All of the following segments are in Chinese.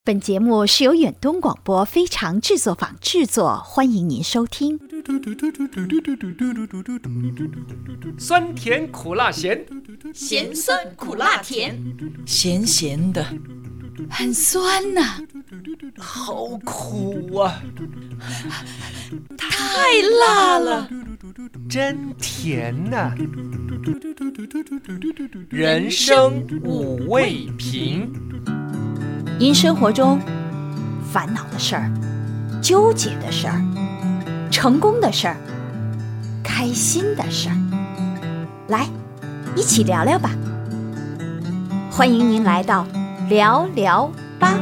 本节目是由远东广播非常制作坊制作，欢迎您收听。 酸甜苦辣咸， 咸酸苦辣甜， 咸咸的， 很酸呐、 好苦啊！ 太辣了， 真甜呐、人生五味瓶。 因生活中烦恼的事儿、纠结的事儿、成功的事儿、开心的事儿，来，一起聊聊吧。欢迎您来到聊聊吧。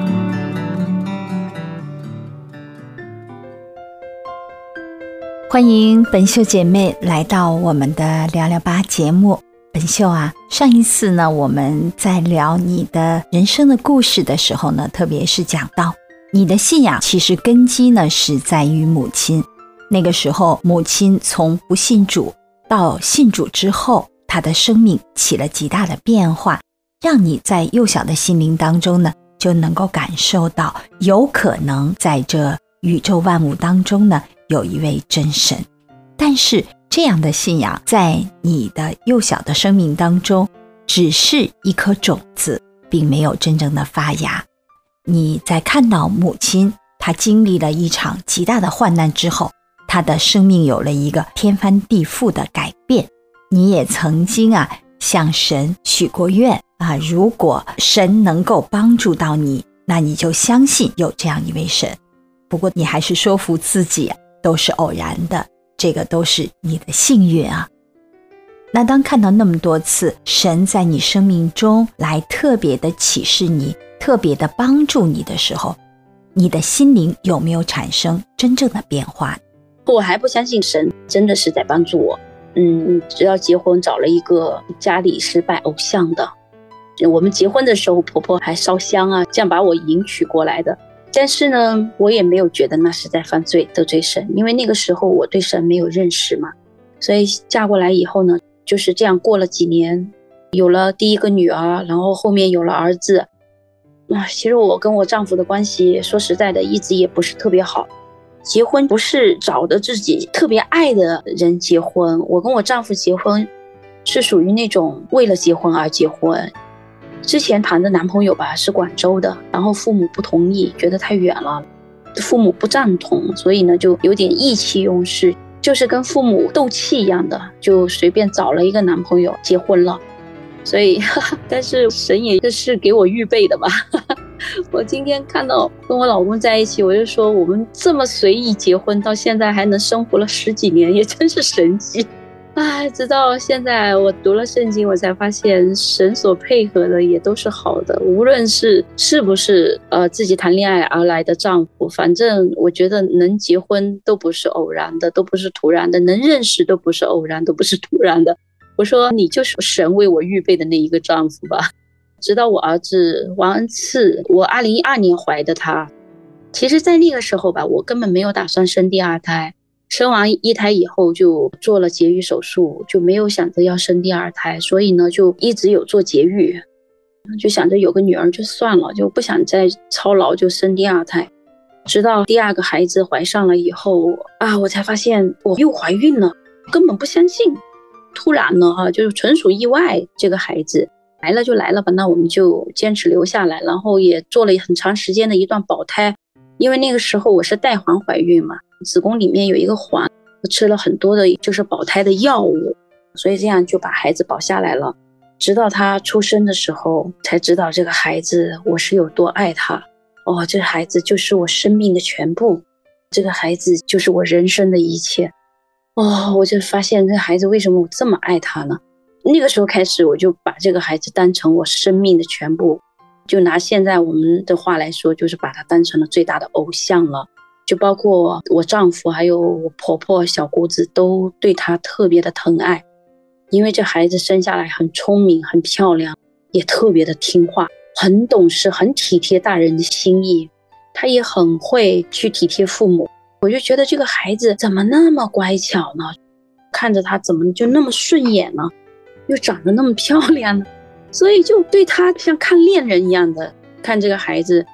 欢迎本秀姐妹来到我们的聊聊吧节目。本秀啊，上一次呢，我们在聊你的人生的故事的时候呢，特别是讲到你的信仰其实根基呢是在于母亲。那个时候母亲从不信主到信主之后，她的生命起了极大的变化，让你在幼小的心灵当中呢，就能够感受到有可能在这宇宙万物当中呢，有一位真神。但是这样的信仰在你的幼小的生命当中只是一颗种子，并没有真正的发芽。你在看到母亲她经历了一场极大的患难之后，她的生命有了一个天翻地覆的改变。你也曾经向神许过愿如果神能够帮助到你，那你就相信有这样一位神。不过你还是说服自己都是偶然的，这个都是你的幸运啊。那当看到那么多次神在你生命中来特别的启示你，特别的帮助你的时候，你的心灵有没有产生真正的变化？ 我还不相信神真的是在帮助我。直到结婚找了一个家里是拜偶像的，我们结婚的时候婆婆还烧香这样把我迎娶过来的。但是呢，我也没有觉得那是在犯罪得罪神，因为那个时候我对神没有认识嘛。所以嫁过来以后呢，就是这样过了几年，有了第一个女儿，然后后面有了儿子。其实我跟我丈夫的关系说实在的一直也不是特别好。结婚不是找的自己特别爱的人结婚，我跟我丈夫结婚是属于那种为了结婚而结婚。之前谈的男朋友吧是广州的，然后父母不同意，觉得太远了，父母不赞同，所以呢就有点意气用事，就是跟父母斗气一样的，就随便找了一个男朋友结婚了。所以但是神也是给我预备的吧。我今天看到跟我老公在一起，我就说我们这么随意结婚，到现在还能生活了10几年，也真是神迹。直到现在我读了圣经，我才发现神所配合的也都是好的，无论是不是自己谈恋爱而来的丈夫，反正我觉得能结婚都不是偶然的，都不是突然的，能认识都不是偶然，都不是突然的。我说你就是神为我预备的那一个丈夫吧。直到我儿子王恩赐，我2012年怀的他。其实在那个时候吧，我根本没有打算生第二胎，生完一胎以后就做了节育手术，就没有想着要生第二胎，所以呢就一直有做节育，就想着有个女儿就算了，就不想再操劳就生第二胎。直到第二个孩子怀上了以后我才发现我又怀孕了，根本不相信。突然呢就是纯属意外，这个孩子来了就来了吧，那我们就坚持留下来，然后也做了很长时间的一段保胎。因为那个时候我是带环怀孕嘛，子宫里面有一个环，我吃了很多的就是保胎的药物，所以这样就把孩子保下来了。直到他出生的时候才知道这个孩子我是有多爱他。这个孩子就是我生命的全部，这个孩子就是我人生的一切。我就发现这个孩子为什么我这么爱他呢？那个时候开始我就把这个孩子当成我生命的全部，就拿现在我们的话来说，就是把他当成了最大的偶像了。就包括我丈夫还有我婆婆小姑子都对他特别的疼爱，因为这孩子生下来很聪明很漂亮，也特别的听话，很懂事，很体贴大人的心意，他也很会去体贴父母。我就觉得这个孩子怎么那么乖巧呢？看着他怎么就那么顺眼呢？又长得那么漂亮呢？所以就对他像看恋人一样的看这个孩子。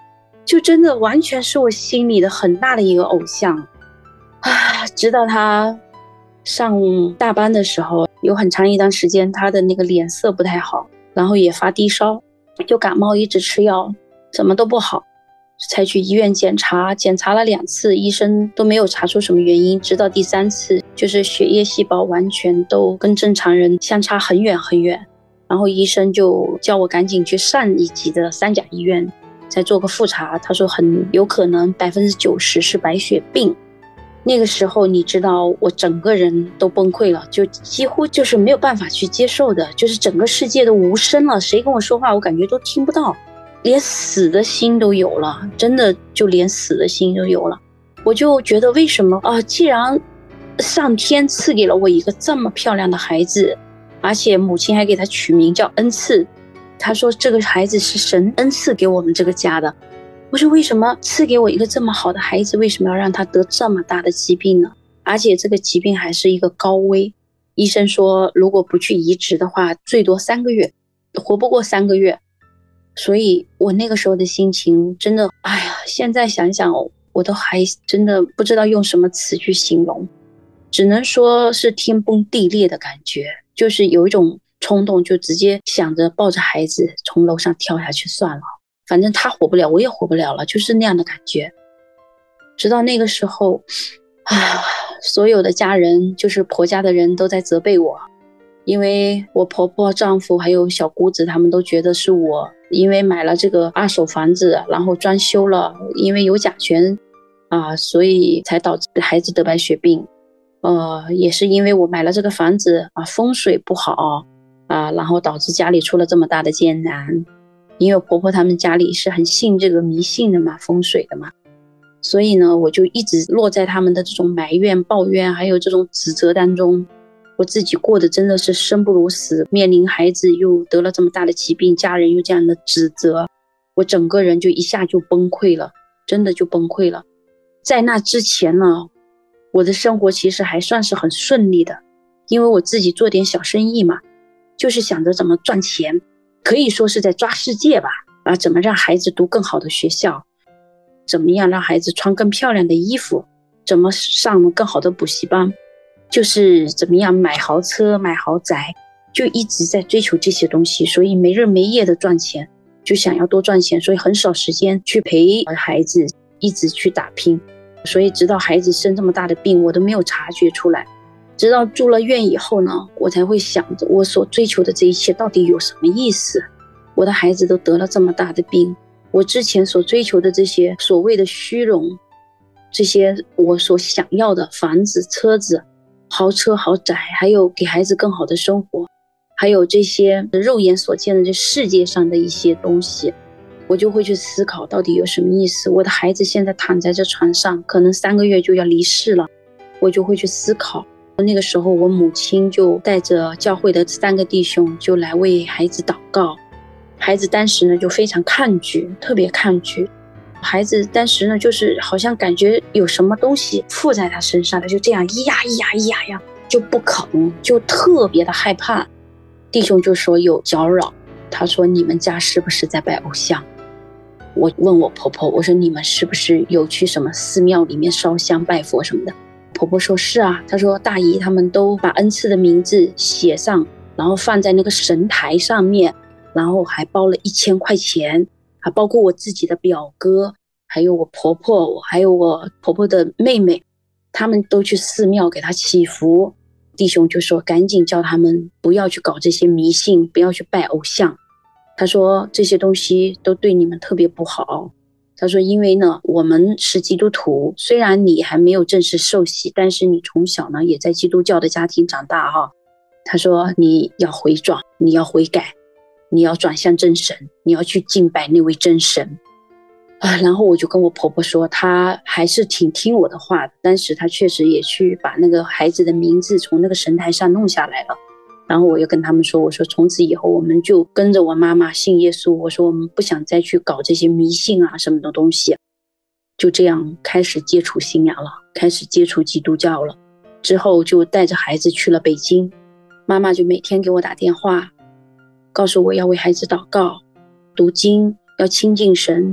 就真的完全是我心里的很大的一个偶像啊。直到他上大班的时候，有很长一段时间他的那个脸色不太好，然后也发低烧，就感冒一直吃药，怎么都不好，才去医院检查了2次，医生都没有查出什么原因，直到第3次，就是血液细胞完全都跟正常人相差很远很远，然后医生就叫我赶紧去上一级的3甲医院再做个复查，他说很有可能90%是白血病。那个时候你知道我整个人都崩溃了，就几乎就是没有办法去接受的，就是整个世界都无声了，谁跟我说话我感觉都听不到，连死的心都有了，真的就连死的心都有了。我就觉得为什么啊？既然上天赐给了我一个这么漂亮的孩子，而且母亲还给他取名叫恩赐，他说这个孩子是神恩赐给我们这个家的。我说为什么赐给我一个这么好的孩子，为什么要让他得这么大的疾病呢？而且这个疾病还是一个高危，医生说如果不去移植的话，最多3个月，活不过3个月。所以我那个时候的心情真的，哎呀，现在想想我都还真的不知道用什么词去形容，只能说是天崩地裂的感觉，就是有一种冲动，就直接想着抱着孩子从楼上跳下去算了，反正他活不了我也活不了了，就是那样的感觉。直到那个时候所有的家人，就是婆家的人都在责备我，因为我婆婆丈夫还有小姑子他们都觉得是我因为买了这个2手房子，然后装修了，因为有甲醛所以才导致孩子得白血病。也是因为我买了这个房子风水不好然后导致家里出了这么大的艰难。因为我婆婆他们家里是很信这个迷信的嘛，风水的嘛，所以呢我就一直落在他们的这种埋怨抱怨还有这种指责当中，我自己过得真的是生不如死，面临孩子又得了这么大的疾病，家人又这样的指责，我整个人就一下就崩溃了，真的就崩溃了。在那之前呢，我的生活其实还算是很顺利的，因为我自己做点小生意嘛，就是想着怎么赚钱，可以说是在抓世界吧，怎么让孩子读更好的学校，怎么样让孩子穿更漂亮的衣服，怎么上更好的补习班，就是怎么样买豪车买豪宅，就一直在追求这些东西，所以没日没夜的赚钱，就想要多赚钱，所以很少时间去陪孩子，一直去打拼。所以直到孩子生这么大的病我都没有察觉出来，直到住了院以后呢，我才会想着我所追求的这一切到底有什么意思。我的孩子都得了这么大的病，我之前所追求的这些所谓的虚荣，这些我所想要的房子车子豪车豪宅，还有给孩子更好的生活，还有这些肉眼所见的这世界上的一些东西，我就会去思考到底有什么意思。我的孩子现在躺在这床上，可能3个月就要离世了，我就会去思考。那个时候我母亲就带着教会的3个弟兄就来为孩子祷告，孩子当时呢就非常抗拒，特别抗拒。孩子当时呢就是好像感觉有什么东西附在他身上，他就这样咿呀咿呀咿呀呀就不肯，就特别的害怕。弟兄就说有搅扰，他说你们家是不是在拜偶像？我问我婆婆，我说你们是不是有去什么寺庙里面烧香拜佛什么的？婆婆说是啊，她说大姨他们都把恩赐的名字写上，然后放在那个神台上面，然后还包了1000块钱，还包括我自己的表哥，还有我婆婆，还有我婆婆的妹妹，他们都去寺庙给她祈福。弟兄就说赶紧叫他们不要去搞这些迷信，不要去拜偶像，他说这些东西都对你们特别不好。他说因为呢我们是基督徒，虽然你还没有正式受洗，但是你从小呢也在基督教的家庭长大他说你要回转，你要悔改，你要转向真神，你要去敬拜那位真神然后我就跟我婆婆说，她还是挺听我的话的，但是她确实也去把那个孩子的名字从那个神台上弄下来了。然后我又跟他们说，我说从此以后我们就跟着我妈妈信耶稣，我说我们不想再去搞这些迷信什么的东西。就这样开始接触信仰了，开始接触基督教了。之后就带着孩子去了北京，妈妈就每天给我打电话，告诉我要为孩子祷告读经，要亲近神，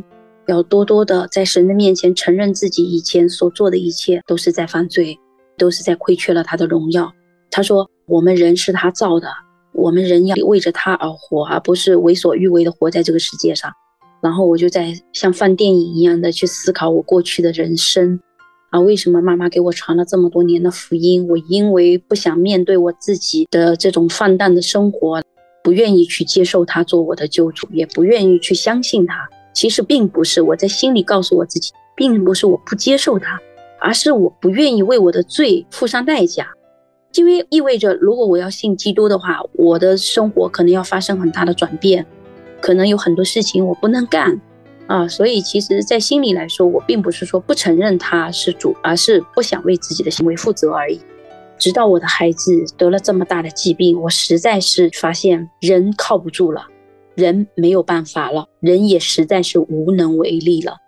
要多多的在神的面前承认自己以前所做的一切都是在犯罪，都是在亏缺了他的荣耀。他说我们人是他造的，我们人要为着他而活，而不是为所欲为的活在这个世界上。然后我就在像翻电影一样的去思考我过去的人生啊，为什么妈妈给我传了这么多年的福音，我因为不想面对我自己的这种放荡的生活，不愿意去接受他做我的救主，也不愿意去相信他。其实并不是我在心里告诉我自己，并不是我不接受他，而是我不愿意为我的罪付上代价。因为意味着如果我要信基督的话，我的生活可能要发生很大的转变，可能有很多事情我不能干啊。所以其实在心里来说，我并不是说不承认他是主，而是不想为自己的行为负责而已。直到我的孩子得了这么大的疾病，我实在是发现人靠不住了，人没有办法了，人也实在是无能为力了。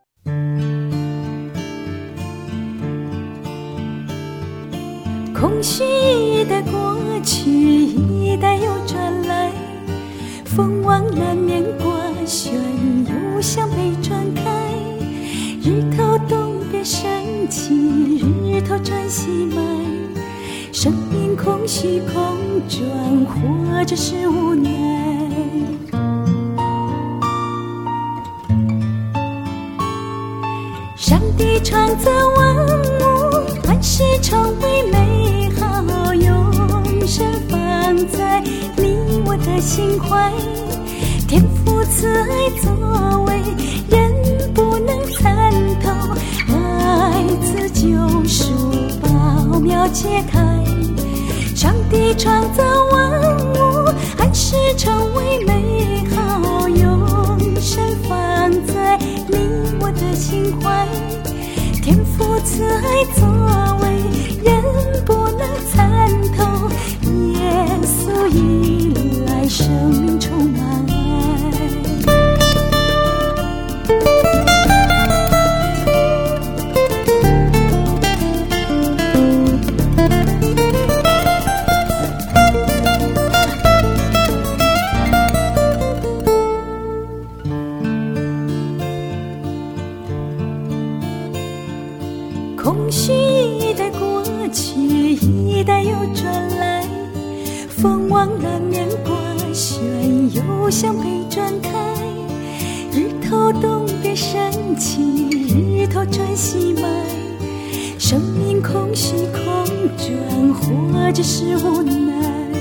空虚的过去一代又转来，风往南面刮旋，又想被转开。日头东边升起，日头转西埋，生命空虚空转，或者是无奈。上帝创造万物，万事成为美好，永生放在你我的心怀。天父慈爱作为，人不能参透，爱子救赎宝妙揭开。上帝创造万物，万事成为美好，永生放在你我的心怀。天父慈爱作为，人不能参透，耶稣一来，生命充满爱。空虚一代过去，一代又转来，风往南面刮旋，又想被转开。日头东边升起，日头转西埋，生命空虚空转，或者是无奈。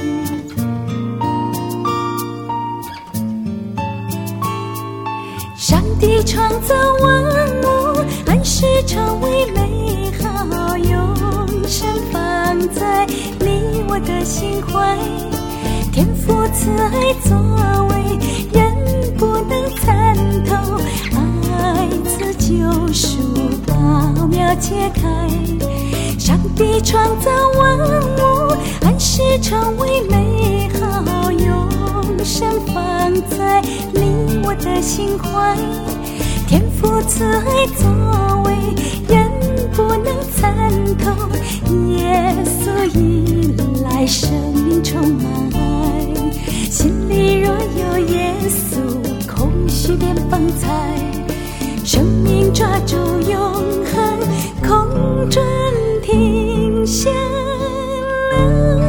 上帝创造万物，万事成为美好，永生放在你我的心怀。天父慈爱作为，人不能参透，爱子救赎宝妙揭开。上帝创造万物，万事成为美好，永生放在你我的心怀。天父慈爱作为，人不能参透，耶稣一来，生命充满爱。心里若有耶稣，空虚变风采，生命抓住永恒，空转停下来。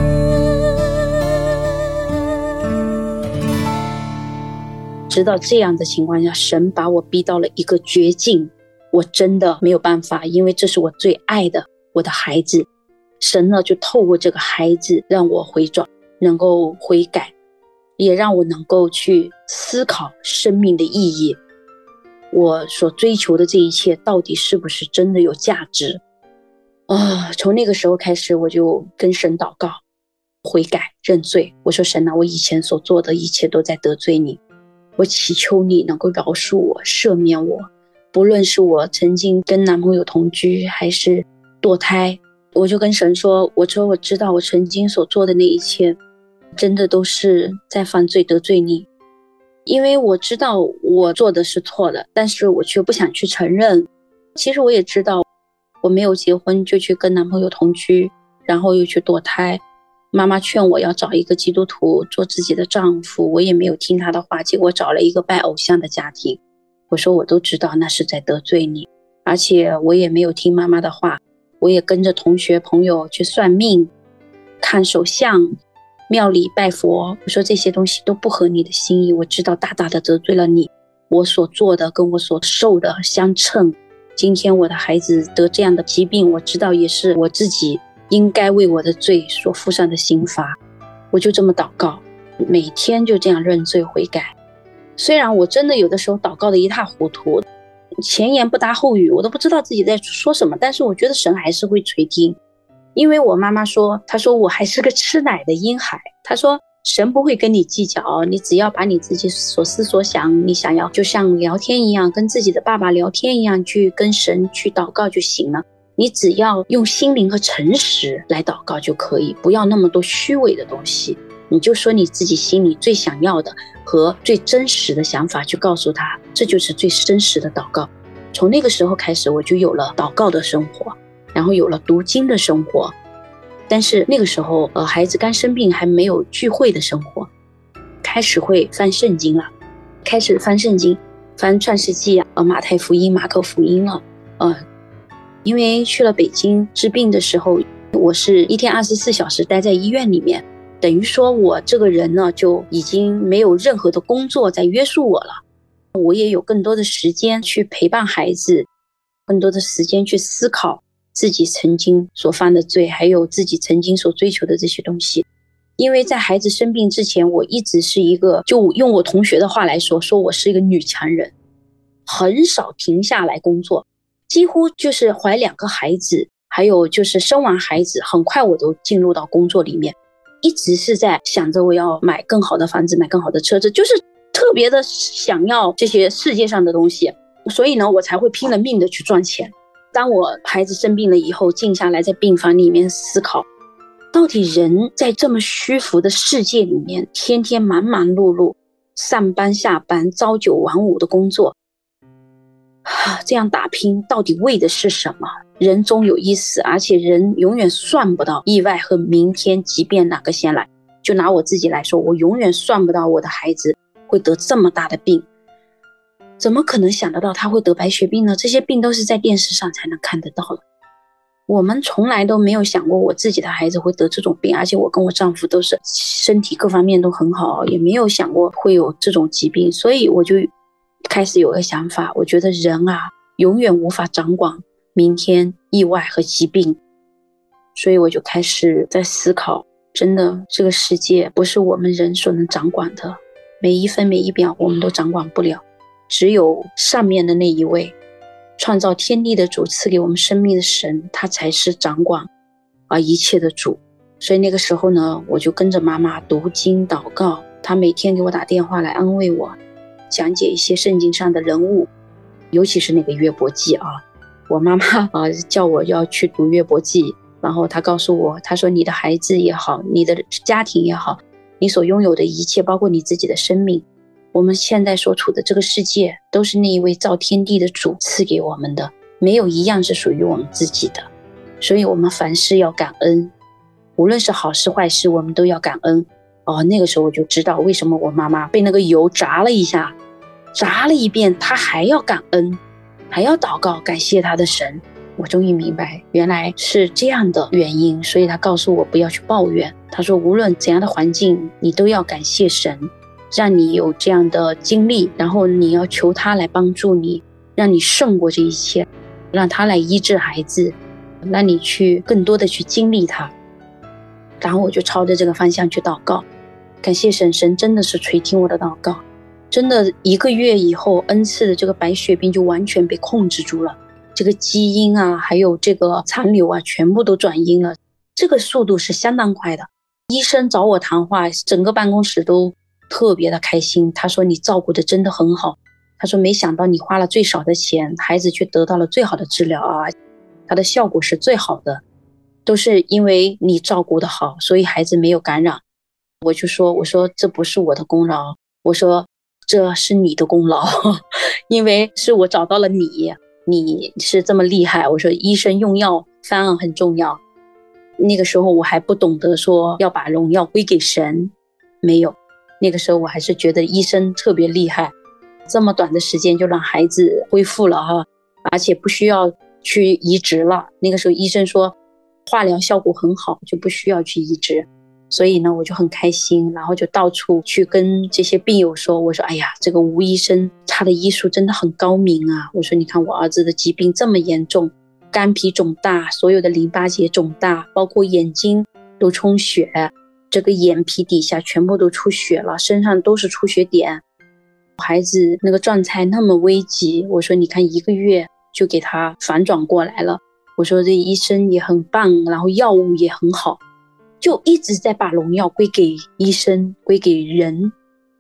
直到这样的情况下，神把我逼到了一个绝境，我真的没有办法，因为这是我最爱的我的孩子。神呢就透过这个孩子让我回转，能够悔改，也让我能够去思考生命的意义，我所追求的这一切到底是不是真的有价值从那个时候开始，我就跟神祷告悔改认罪。我说神啊，我以前所做的一切都在得罪你，我祈求你能够饶恕我，赦免我，不论是我曾经跟男朋友同居还是堕胎。我就跟神说，我知道我曾经所做的那一切真的都是在犯罪得罪你，因为我知道我做的是错的，但是我却不想去承认。其实我也知道我没有结婚就去跟男朋友同居，然后又去堕胎，妈妈劝我要找一个基督徒做自己的丈夫，我也没有听她的话，结果找了一个拜偶像的家庭。 我说我都知道那是在得罪你，而且我也没有听妈妈的话，我也跟着同学朋友去算命、看手相、庙里拜佛，我说这些东西都不合你的心意，我知道大大的得罪了你，我所做的跟我所受的相称，今天我的孩子得这样的疾病，我知道也是我自己应该为我的罪所付上的刑罚。我就这么祷告，每天就这样认罪悔改。虽然我真的有的时候祷告的一塌糊涂，前言不搭后语，我都不知道自己在说什么，但是我觉得神还是会垂听。因为我妈妈说，她说我还是个吃奶的婴孩，她说神不会跟你计较，你只要把你自己所思所想，你想要就像聊天一样，跟自己的爸爸聊天一样，去跟神去祷告就行了。你只要用心灵和诚实来祷告就可以，不要那么多虚伪的东西，你就说你自己心里最想要的和最真实的想法去告诉他，这就是最真实的祷告。从那个时候开始，我就有了祷告的生活，然后有了读经的生活。但是那个时候孩子刚生病，还没有聚会的生活，开始会翻圣经了，开始翻圣经，翻创世纪马太福音、马可福音了。因为去了北京治病的时候，我是一天24小时待在医院里面，等于说我这个人呢就已经没有任何的工作在约束我了，我也有更多的时间去陪伴孩子，更多的时间去思考自己曾经所犯的罪，还有自己曾经所追求的这些东西。因为在孩子生病之前，我一直是一个，就用我同学的话来说我是一个女强人，很少停下来工作，几乎就是怀2个孩子，还有就是生完孩子，很快我都进入到工作里面，一直是在想着我要买更好的房子，买更好的车子，就是特别的想要这些世界上的东西，所以呢，我才会拼了命的去赚钱。当我孩子生病了以后，静下来在病房里面思考，到底人在这么虚浮的世界里面，天天忙忙碌碌，上班下班，朝九晚五的工作，这样打拼到底为的是什么？人终有一死，而且人永远算不到意外和明天疾病哪个先来。就拿我自己来说，我永远算不到我的孩子会得这么大的病，怎么可能想得到他会得白血病呢？这些病都是在电视上才能看得到的。我们从来都没有想过我自己的孩子会得这种病，而且我跟我丈夫都是身体各方面都很好，也没有想过会有这种疾病。所以我就开始有个想法，我觉得人永远无法掌管明天意外和疾病，所以我就开始在思考，真的这个世界不是我们人所能掌管的，每一分每一秒我们都掌管不了，只有上面的那一位创造天地的主，赐给我们生命的神，他才是掌管一切的主。所以那个时候呢，我就跟着妈妈读经祷告，她每天给我打电话来安慰我，讲解一些圣经上的人物，尤其是那个约伯记我妈妈叫我要去读约伯记，然后她告诉我，她说你的孩子也好，你的家庭也好，你所拥有的一切，包括你自己的生命，我们现在所处的这个世界都是那一位造天地的主赐给我们的，没有一样是属于我们自己的，所以我们凡事要感恩，无论是好事坏事我们都要感恩。那个时候我就知道为什么我妈妈被那个油炸了一下，炸了一遍，她还要感恩，还要祷告感谢她的神。我终于明白原来是这样的原因，所以她告诉我不要去抱怨，她说无论怎样的环境你都要感谢神，让你有这样的经历，然后你要求他来帮助你，让你胜过这一切，让他来医治孩子，让你去更多的去经历他。然后我就朝着这个方向去祷告，感谢神，神真的是垂听我的祷告，真的1个月以后，恩赐的这个白血病就完全被控制住了，这个基因还有这个残留全部都转阴了，这个速度是相当快的。医生找我谈话，整个办公室都特别的开心，他说你照顾的真的很好，他说没想到你花了最少的钱，孩子却得到了最好的治疗他的效果是最好的，都是因为你照顾的好，所以孩子没有感染。我说这不是我的功劳，我说这是你的功劳，因为是我找到了你是这么厉害。我说医生用药方案很重要，那个时候我还不懂得说要把荣耀归给神，没有，那个时候我还是觉得医生特别厉害， 这么短的时间就让孩子恢复了哈，而且不需要去移植了。那个时候医生说化疗效果很好，就不需要去移植。所以呢我就很开心，然后就到处去跟这些病友说，我说哎呀，这个吴医生他的医术真的很高明啊，我说你看我儿子的疾病这么严重，肝脾肿大，所有的淋巴结肿大，包括眼睛都充血，这个眼皮底下全部都出血了，身上都是出血点，孩子那个状态那么危急，我说你看1个月就给他反转过来了，我说这医生也很棒，然后药物也很好，就一直在把荣耀归给医生，归给人。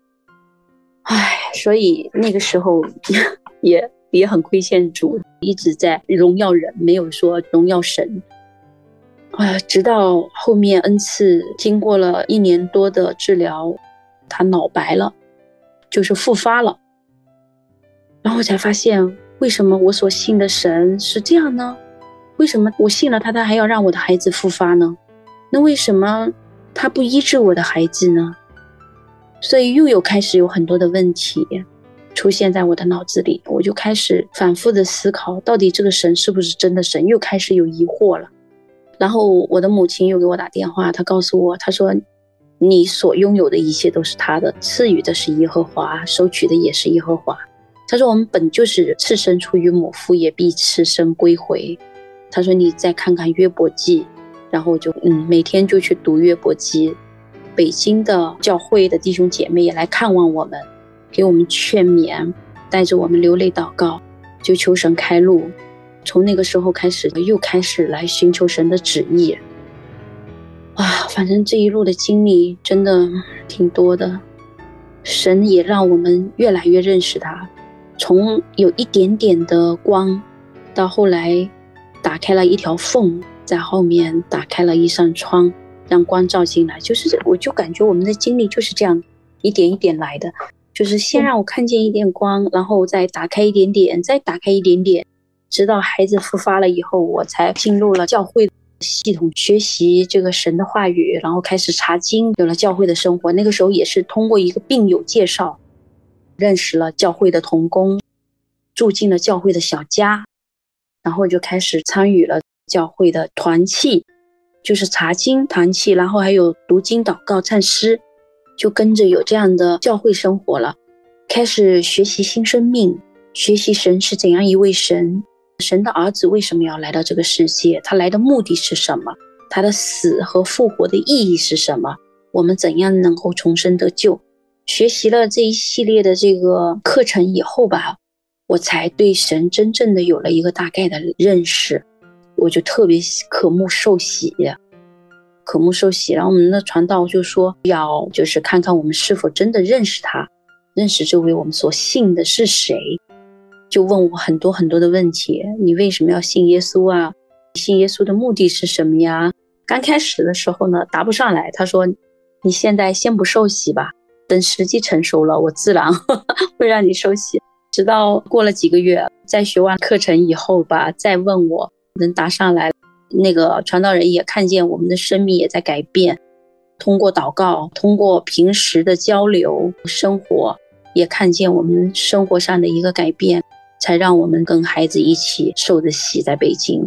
所以那个时候也很亏欠主，一直在荣耀人，没有说荣耀神。直到后面恩赐经过了1年多的治疗，他脑白了，就是复发了。然后我才发现，为什么我所信的神是这样呢？为什么我信了他，他还要让我的孩子复发呢？那为什么他不医治我的孩子呢？所以又开始有很多的问题出现在我的脑子里，我就开始反复的思考，到底这个神是不是真的神，又开始有疑惑了。然后我的母亲又给我打电话，她告诉我，她说你所拥有的一切都是他的，赐予的是耶和华，收取的也是耶和华。她说我们本就是赤身出于母腹，也必赤身归回。她说你再看看约伯记，然后我就每天就去读约伯记。北京的教会的弟兄姐妹也来看望我们，给我们劝勉，带着我们流泪祷告，就求神开路。从那个时候开始，又开始来寻求神的旨意。反正这一路的经历真的挺多的，神也让我们越来越认识他，从有一点点的光，到后来打开了一条缝，在后面打开了一扇窗，让光照进来。就是我就感觉我们的经历就是这样一点一点来的，就是先让我看见一点光，然后再打开一点点，再打开一点点，直到孩子复发了以后，我才进入了教会系统，学习这个神的话语，然后开始查经，有了教会的生活。那个时候也是通过一个病友介绍认识了教会的同工，住进了教会的小家，然后就开始参与了教会的团契，就是查经团契，然后还有读经祷告唱诗，就跟着有这样的教会生活了。开始学习新生命，学习神是怎样一位神，神的儿子为什么要来到这个世界，他来的目的是什么，他的死和复活的意义是什么，我们怎样能够重生得救。学习了这一系列的这个课程以后吧，我才对神真正的有了一个大概的认识，我就特别渴慕受洗。然后我们的传道就说要就是看看我们是否真的认识他，认识这位我们所信的是谁，就问我很多很多的问题，你为什么要信耶稣啊？信耶稣的目的是什么呀？刚开始的时候呢答不上来，他说你现在先不受洗吧，等时机成熟了我自然会让你受洗。直到过了几个月，在学完课程以后吧，再问我能答上来，那个传道人也看见我们的生命也在改变，通过祷告，通过平时的交流生活，也看见我们生活上的一个改变，才让我们跟孩子一起受的洗在北京。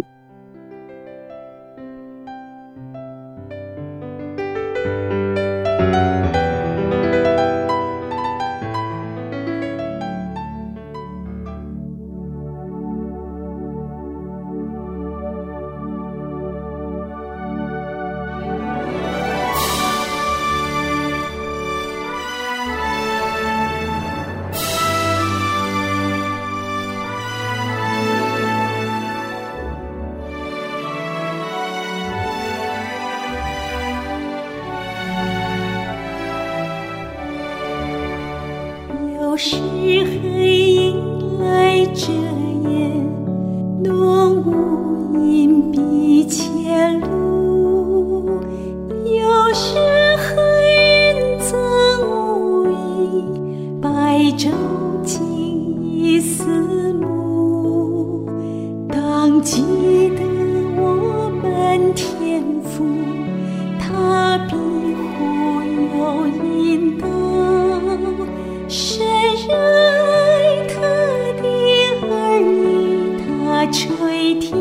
有时黑影来遮掩，浓雾隐蔽前路；有时黑云增无影，白昼竟已四目。当记得我们天父，他必护佑引导，神人他垂听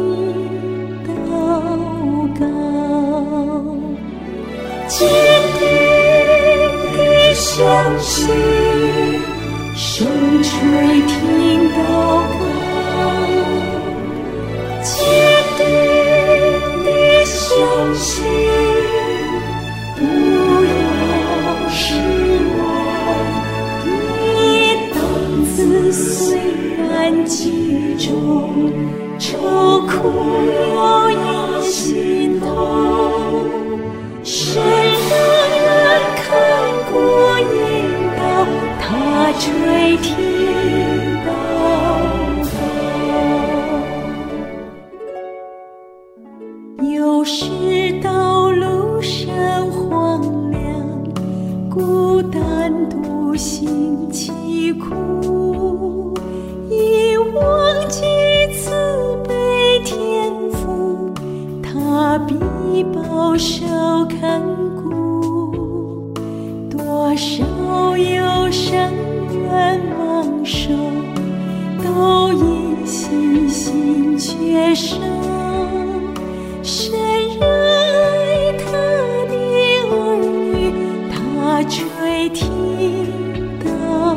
祷告，坚定地相信，声垂听祷告，坚定地相信，不要失望。你当自虽然其中愁苦又有心痛，神人看过引导，他垂听祷告。有时道路上荒凉，孤单独行凄苦，已忘记慈悲天父，他必保守看顾。多少忧伤愿望受，都因信心缺少。神热爱他的儿女，他垂听祷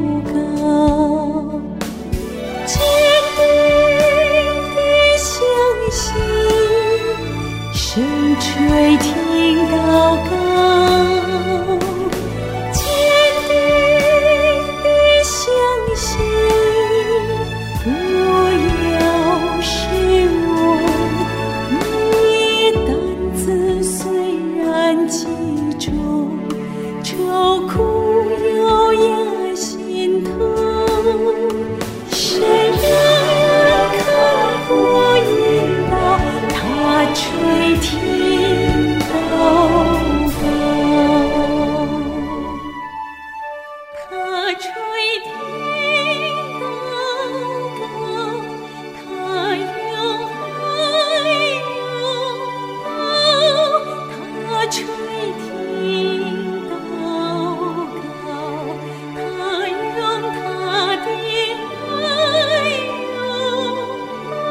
告，坚定地相信，声垂听祷告，坚定地相信，不要失望。你担子虽然极重，愁苦又压心头，神人看过引导，他垂听祷告，他垂听祷告，他用爱拥抱，他垂听祷告，他用他的爱拥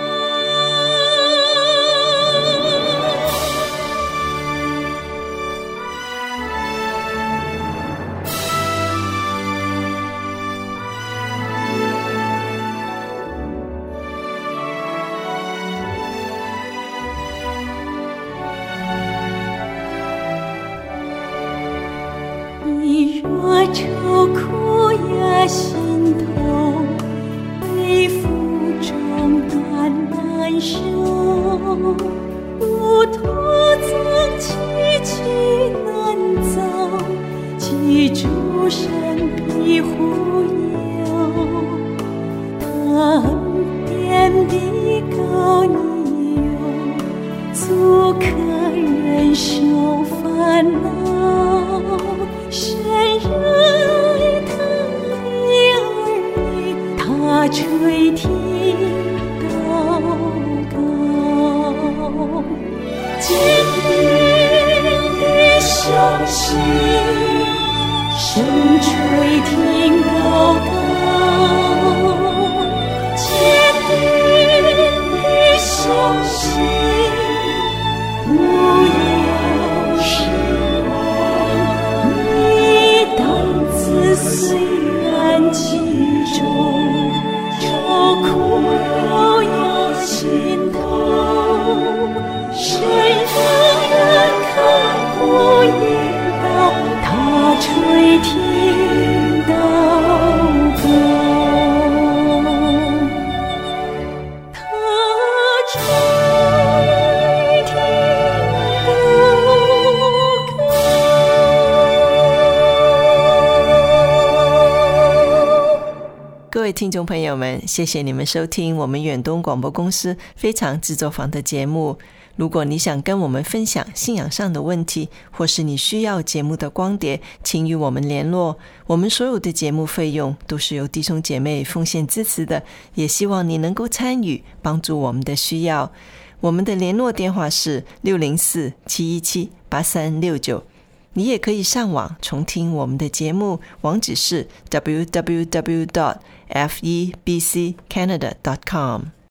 你若愁苦呀心痛，背负重担难受，路途曾崎岖难走，记住神必护佑，他恩典必高你用，足可忍受烦恼。神热爱他的儿女，他垂听祷告，坚定地相信，声垂听祷告，坚定地相信，不要失望。你担子虽然极重，愁苦又有心头，神人看顾引导，他垂听祷告，他垂听祷告。 各位听众朋友们，谢谢你们收听我们远东广播公司非常制作坊的节目。如果你想跟我们分享信仰上的问题，或是你需要节目的光碟，请与我们联络。我们所有的节目费用都是由弟兄姐妹奉献支持的，也希望你能够参与，帮助我们的需要。我们的联络电话是604-717-8369。你也可以上网重听我们的节目，网址是 www.febccanada.com。